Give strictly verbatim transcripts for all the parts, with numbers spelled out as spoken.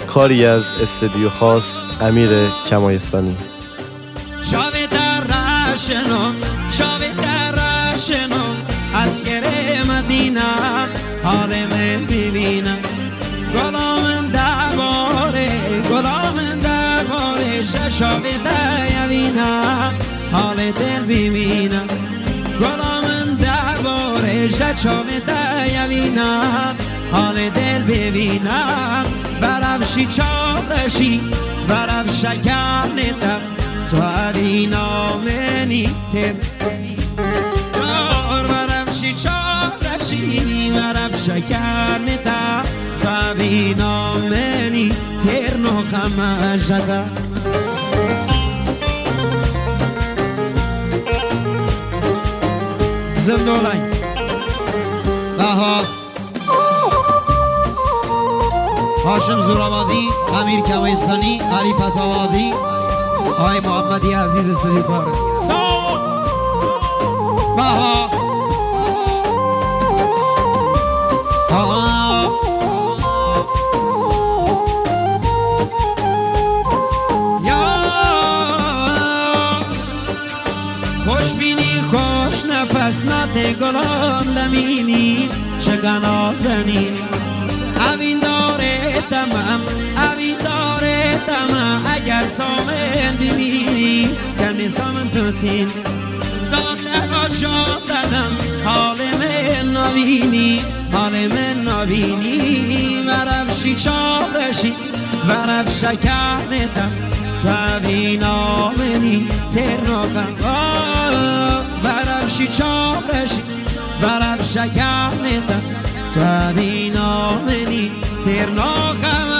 کاری از استودیو خاص امیر کمایستانی. شاوی در رشنم شاوی در رشنم از گره مدینه حال من ببینم گلام درباره گلام درباره شاوی در یوینم حال دل ببینم گلام درباره شاوی در یوینم حال دل ببینم برفشی چارشی برف شکر ندم تو هوینا منی تر چار برفشی چارشی برف شکر ندم تو هوینا منی تر نخم شده زندولای بها هاشم زورآبادی، امیر کمایستانی، علی فتاوادی، آقای محمدی عزیز استودیو کار بها خوش بینی خوش نفس ناته گلان لمینی چگه نازنین اوین داره تمام اوین داره تمام اگر سامن ببینی کنی سامن توتین ساته آشان دادم حال من نبینی حال من نبینی ورفشی چارشی ورف شکر ندم توین آمنی ترناکم ورفشی چارشی ورف شکر ندم توین آمنی ترناکم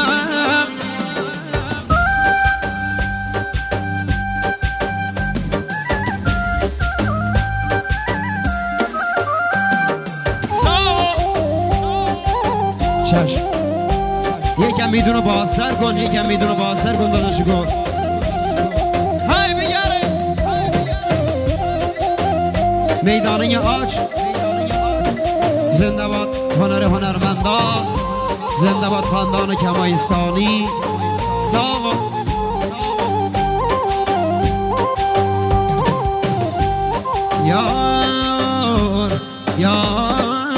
چشم یکم میدونو بازتر کن یکم میدونو بازتر کن داداشو کن های بگره میدانه آج زنده باد هنر هنرمندان زنده باد خاندان کمایستانی ساوا یار یار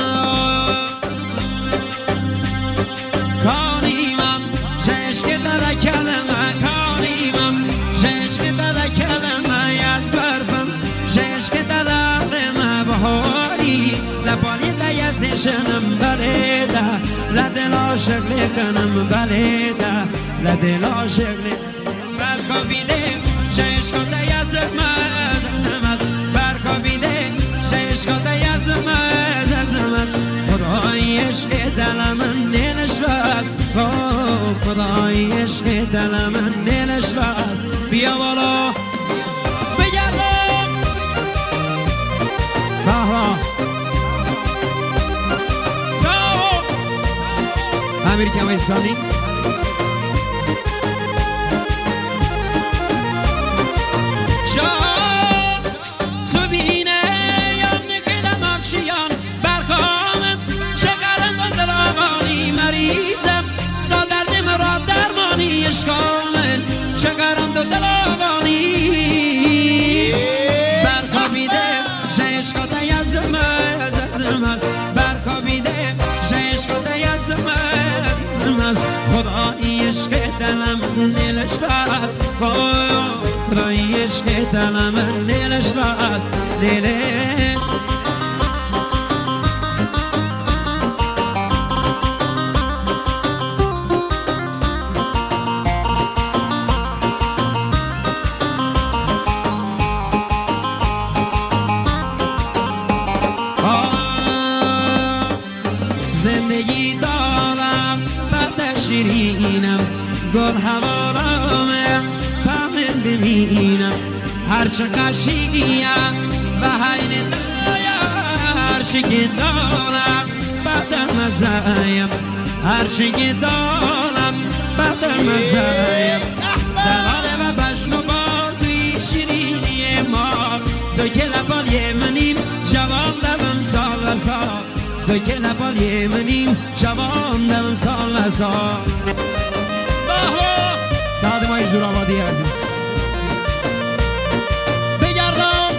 کانیمم شش که داده کلمه کانیمم شش که داده کلمه از برفم شش که داده لمه بهاری لبانی دیزشنم بله ده لدل عاشق کنم بله ده لدل عاشق برکا بیده شش که دیزم از از برکا بیده شش که دیزم از از خدای عشق دل من دلش باز خدای عشق دل من دلش باز بیا بالا بگردم بها امیر کمایستانی تو بینه یا نکیدم آفشیان برکامم چقدر دلوانی مریضم سادردم را درمانی عشقامن چقدر دلوانی برکا بیده ششکات یزم ازم از برکا بیده ششکات یزم ازم خدای عشق دلم دلش باز خدای عشق دلم دلش باز دلش زندگی دارم بعد شیرینم گل هوارمه پامن ببینم هرچه قشیم به حین دایا هرچه که دارم بعد مزایم هرچه که دارم بعد مزایم دلانه و بشنو بار توی شیرینی ما تو که لبالی منیم جوان لبم سال سال تو که لبالی منیم جوان لبم سال سال داد مای زورآبادی عزیز بگردم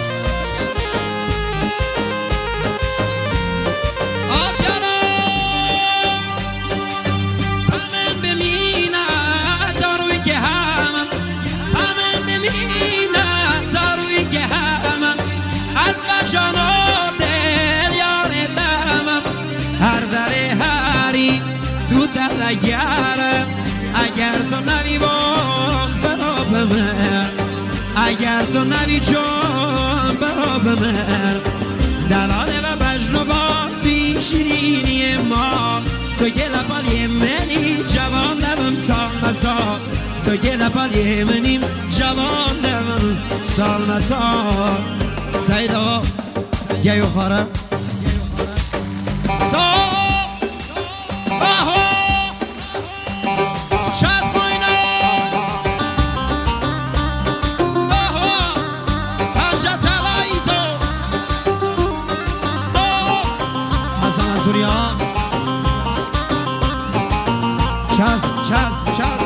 آکرم همن بمینه تاروی که همم همن بمینه تاروی که همم از وجانم دل یار دمم هر دره هری تو دلگرم اگر تو نوی باخ برا بمر اگر تو نوی جان برا بمر دلاله و بجنو با بی شیرینی ما تو گل بالی منی جوان دمم سال مسال تو گل بالی منیم جوان دمم سال مسال سیدا گیو خارم سال چاز چاز چاز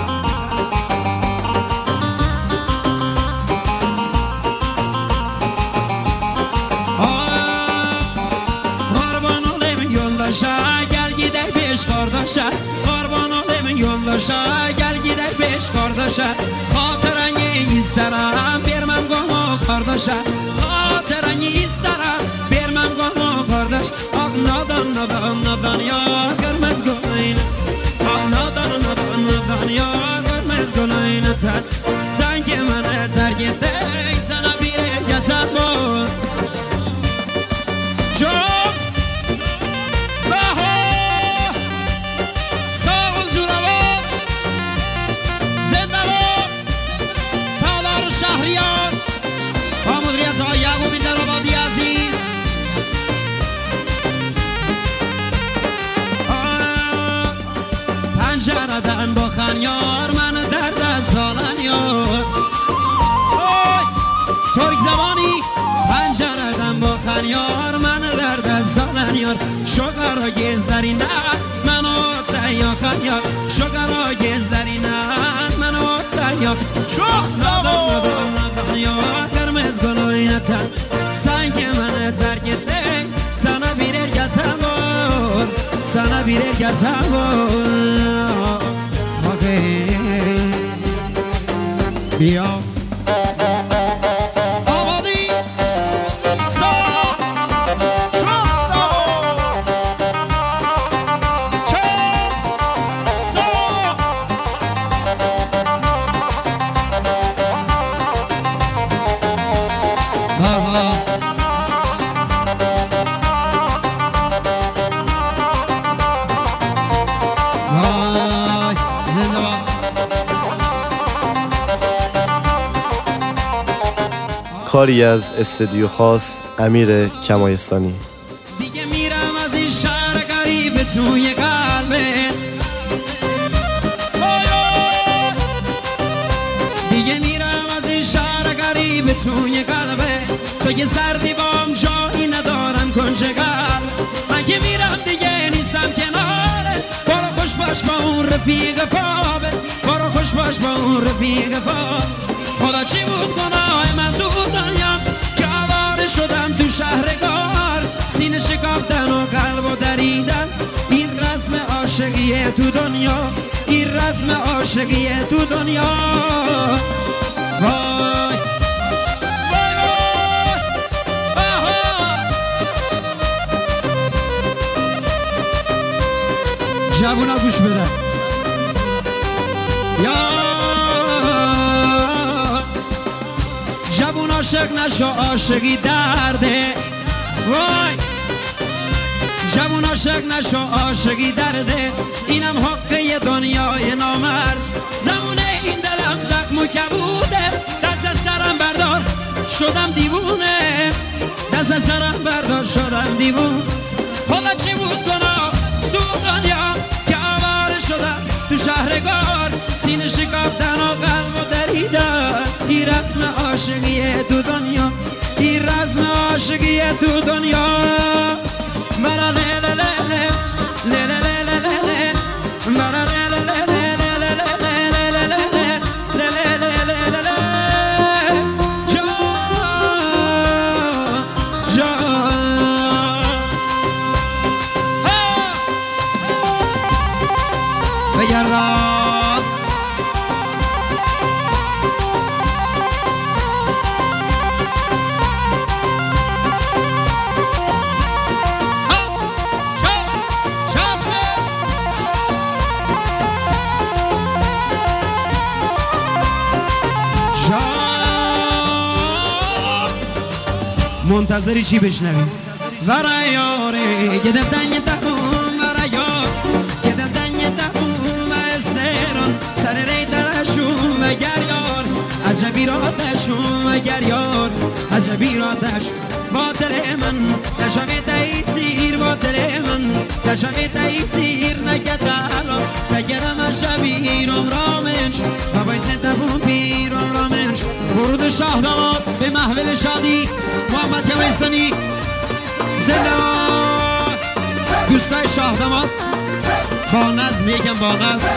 قربان olayım yoldaşa gel gider beş kardeşe قربان olayım yoldaşa gel gider beş kardeşe hatıranı isterim vermem gonu kardeşe hatıranı isterim vermem gonu kardeş ak nadan nadan nadan ya görmez gönlün nadan nadan nadan ya görmez gönlün ter sanki bana terk etti sana bir yeter bu çok daha sağ ol Zuravat Zendavat Sağlar Şahriyar Hamudriyat Ağa Yağub bin Derabadi Aziz pencereden bakan yar beni derde salan yar oy Türk zabani pencereden bakan yar beni derde salan yar şu kara gözlerine ben orta yakan yar şu kara gözlerine ben orta yak çok nadan nadan nadan yar görmez gönlüne ten sanki beni terk etti sana bir er yeter var sana bir er yeter var بیا آبادی سا چاس سا بابا وای زنده کاری از استدیو خاص امیر کمایستانی دیگه میرم از این شهر غریب توی قلبه دیگه میرم از این شهر غریب توی قلبه تو یه سردی بام جایی ندارم کنج قلب من که میرم دیگه نیستم کناره برو خوش باش با اون رفیق فابه برو خوش باش با اون رفیق فابه خدا چی بود گناه من تو دنیا که آواره شدم تو شهرگار سینه شکافتن و قلب و دریدن این رسم عاشقیه تو دنیا این رسم عاشقیه تو دنیا وای وای وای آها جوونا گوش بدن یا جوون عاشق نشو عاشقی درده وای جوون عاشق نشو عاشقی درده اینم حقه دنیای نامرد زمونه این دلم زخم و کبوده دست سرم بردار شدم دیوونه دست سرم بردار شدم دیوونه خدا چی بود گناه تو دنیا که آواره شدم تو شهرگار سینه شکافتن و قلب و دریدن این رسم عاشقیه تو دنیا این رسم عاشقیه تو دنیا مرا لیل لیل لیل لیل لیل مرا لیل لیل لیل لیل یارا منتظری چی بشنویم ورا یاره که دلتنگ تقوم ورا یار که دلتنگ تقوم و استران سر ری ترشون و گریار عجبی را تشون و گریار عجبی را تشون با دل من تشمه تیسیر با دل من تشمه تیسیر نکتالا تگرم عجبی رام رامنش و بایست تبون پیرام رامنش ورود شاه داماد به محول شادی محمد کمایستانی زنده باد دوستای شاه داماد با نظم یکم با نظم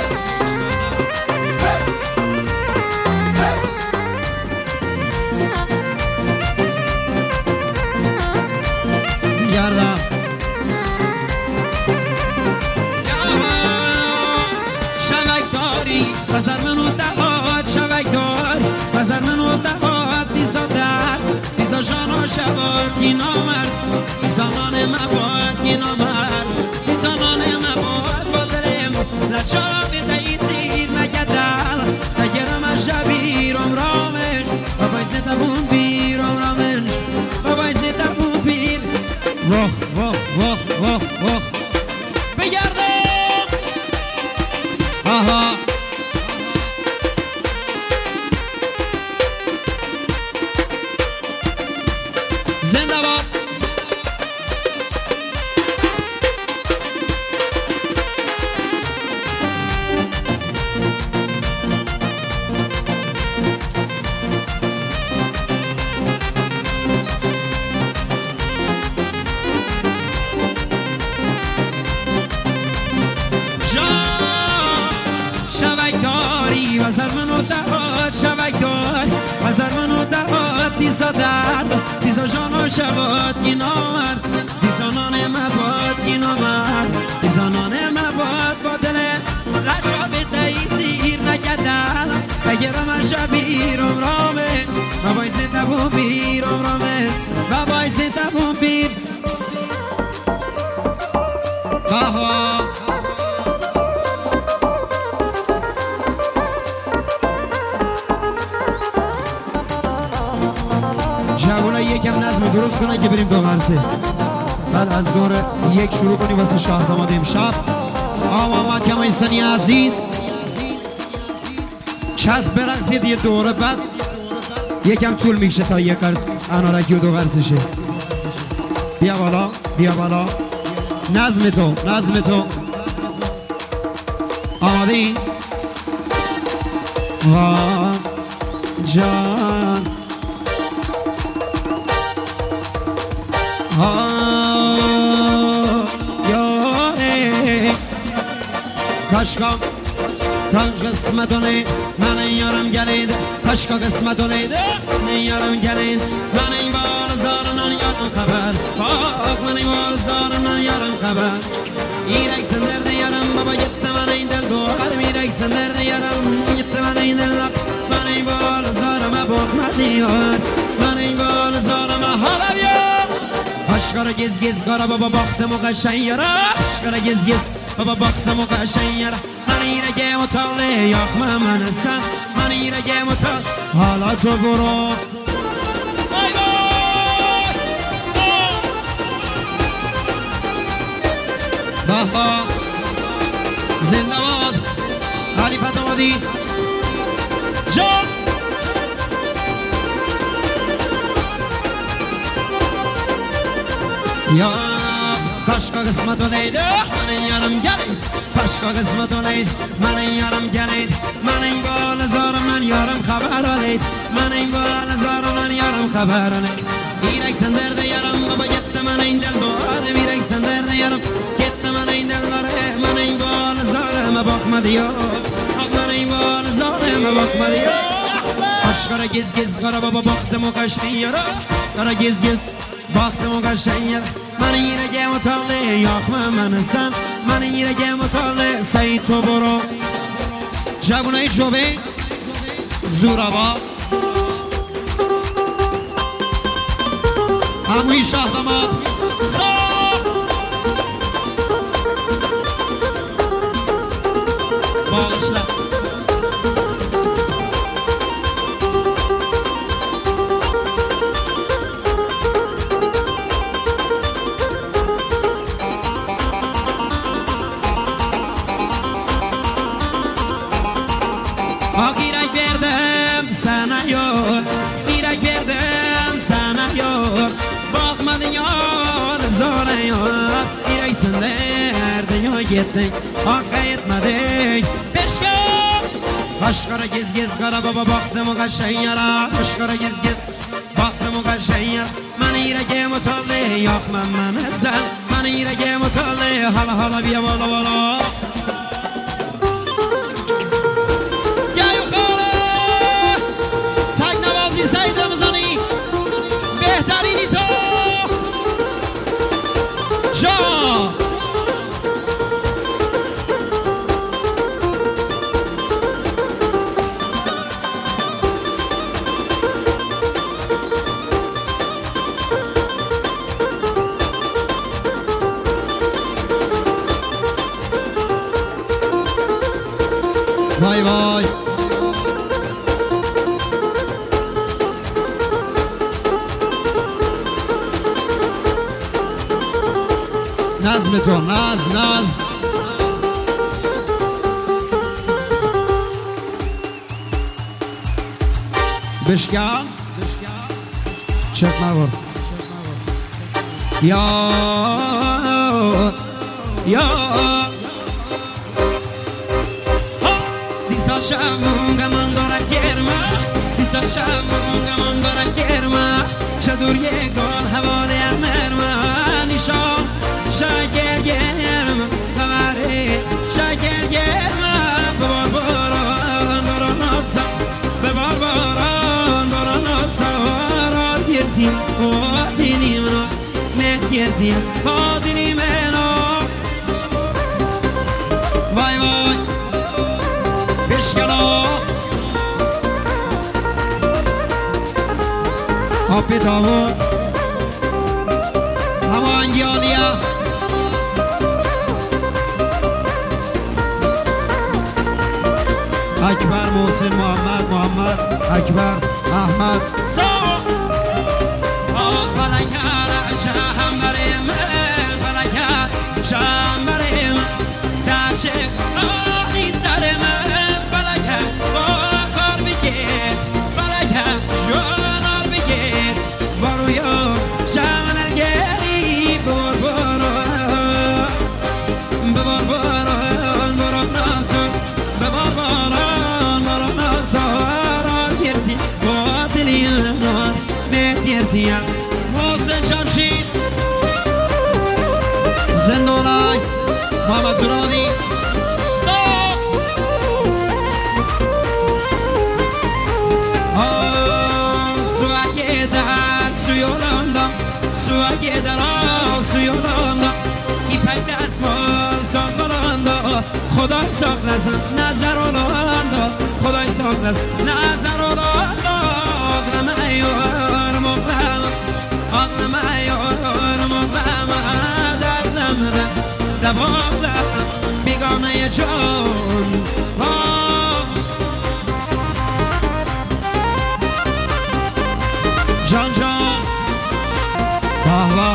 گردم شبک داری بزر منو دهات شبک داری بزر منو دهات دیزا در دیزا جانا شبات کی نامرد دیزانان مباد کی نامرد دیزانان مباد بادرم لچارا به تیسیر مگدل تگرم عجبی رام رامش بابای زدبون بیر رام رامش بابای زدبون بیر واه واه واه واه واه بگرده آها زنده باد وزر منو دهات شبک دار وزر منو دهات دیزا درد دیزا جانا شبات کی نامرد دیزانان مباد کی نامرد دیزانان مباد با دل لشا به تیسیر نگدل تگرم عجبی رام رامه بابای زدبون بیر رام رامه بابای زدبون بیر آها یکم نظم درست کنه که بریم دو غرسه بعد از دور یک شروع کنیم واسه شاه داماد امشب آقا محمد کمایستانی عزیز چسب برقصید یه دوره بعد یکم طول میکشه تا یک غرس انارکی و دو غرسشه بیا بالا بیا بالا نظم تو نظم تو آماده ای؟ جان کاشکا تا قسمتونه من یارم گلید کاشکا قسمتونه من یارم گلید من این بار زارنان یارم خبر پاک من این بار زارنان یارم خبر ایرک سندرد یارم بابا یت من این دل دوار میرک سندرد یارم یت من این دل من این بار زارم باک مدیار من این بار زارم حالا بیا اشکارا گز گز گارا بابا باختم و قشن یارا اشکارا گز گز بابا باختم و قشن یارا من ایره مطاله یاخ من هستن من ایره مطال حالا تو برو بابا زنده باد علی فتامادی جان یا کاشکا قسمتو نید من یارم گلید کاشکا قسمتو نید من یارم گلید من این بال زارم من یارم خبر آلید من این بال زارم من یارم خبر آلید ایرک سندرد یارم بابا گت من این دل دواره میرک سندرد یارم گت من این دل داره من این بال زارم باک مدیا من این بال زارم باک مدیا اشکارا گز گز گارا بابا باختم و قشن یارا کارا گز گز باختم و قشن یارا من ایره مطاله یاخ من هستم من ایره مطاله سعید تو برو جوانای جوبه زورابا عموی شاه داماد باغشلا Girak verdim sana yol Girak verdim sana yol Bakmadın yol zora yol Giraksin derdin yol gittin Hakka etmedin Peşka Kaşkara gez gez kara baba baktım o kaşın yara Kaşkara gez gez baktım o kaşın yara Mani yüreğim utaldı yakmam bana sen Mani yüreğim utaldı hala hala bir vala vala بهترینی تو جا وای وای نظم تو نظم نظم بشکن چک نبار یا یا دیسا شمونگا من دارم گرما دیسا شمونگا من دارم گرما چدور یه گل حواله مرما نیشان شاگر گرم خبری شاگر گرم ببار باران باران نفسم ببار باران باران نفسم راد گرتیم با دینی منو مهد گرتیم با دینی منو وای وای بشکلا آبی تاو همان یالیا اکبر محسن محمد محمد اکبر احمد سا فلکر شهم بریم فلکر شهم بریم در چک راهی سرم فلکر با کار بگیر فلکر شنار بگیر بارویا شمنر گری ببار باران ببار باران باران ناسون ببار باران باران ناسون گرتی با دلی نار مهدیتیم محسن جمشید زندانای محمد زرادی سا سوگه در سویولاندا سوگه در آق سویولاندا ایپک دستمال ساقلاندا خدای ساقلسن نظر اولاندا خدای ساقلسن نظر اولاندا آقلم ایار مقلم آقلم ایار مقلم دقلم ده دباقلم بیگانه جان جان جان واه واه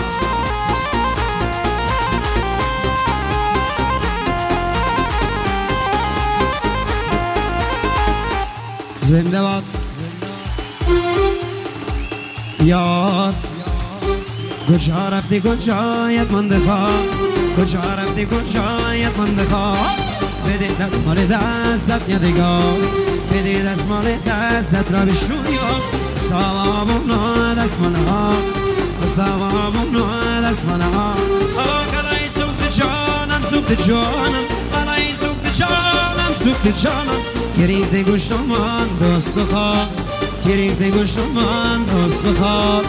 زنده باد یاد کجا رفتی کجایت مانده خواه کجا رفتی کجایت مانده خواه بده دستمال دستت یادگار بده دستمال دستت را بشویا سوابونا دستمال ها سوابونا دستمال ها آقای سوخت جانم سوخت جانم آقای سوخت جانم سوخت جانم گریخته گوشت من دوست و خواب گریخته گوشت من دوست و خواب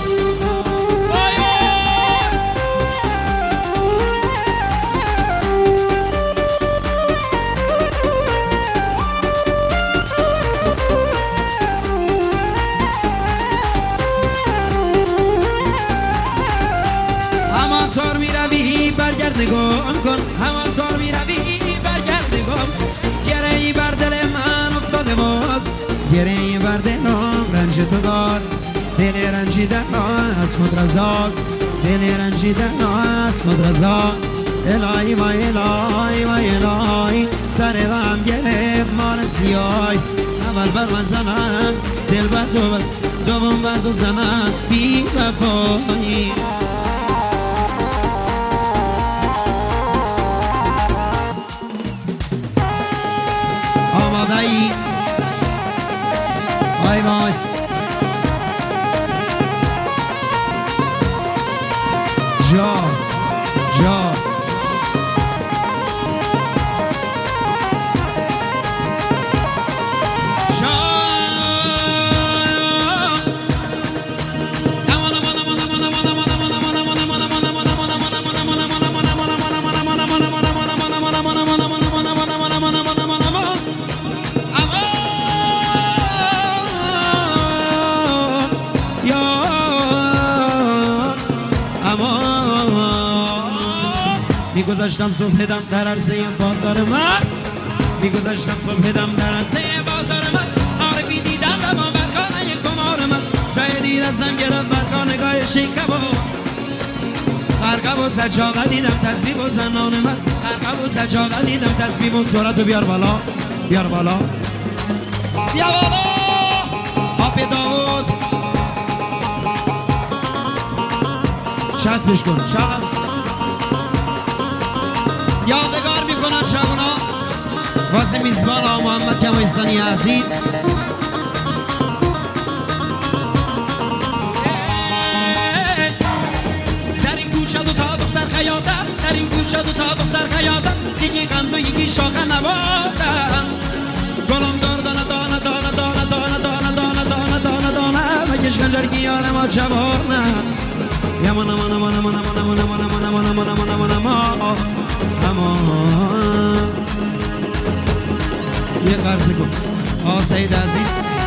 خود رزاق دل رنجیدن از خود رزاق الهی و الهی و الهی سر غم گرفت مال سیای اول بر من زنن دل بر دو بس دوم بر دو زنن بی وفایی آماده ای وای وای جا جا میگذاشتم صبح دم در عرصه بازار مست میگذاشتم صبح دم در عرصه بازار مست عارفی دیدم دما برکانه کمار مست سایدی دستم گرفت برکانگاه شکب و خرقب و سجاقه دیدم تسبیح و زنان مست خرقب و سجاقه دیدم تسبیح و سرعت و بیار بالا بیار بالا بیا بالا آب داود چسبش کن چسب یادگار میکنن شبونا واسه میزبان آقا محمد کمایستانی عزیز در این کوچه دو تا دختر خیاطم در این کوچه دو تا دختر خیاطم یکی قند و یکی شاخه نباتم گلم دار دانه دانه دانه دانه دانه دانه دانه دانه دانه دانه مگش خنجر گیاره ما جوانم یمان امان امان امان امان امان امان امان امان امان امان امان امان امان یه قرض کن آقا سعید عزیز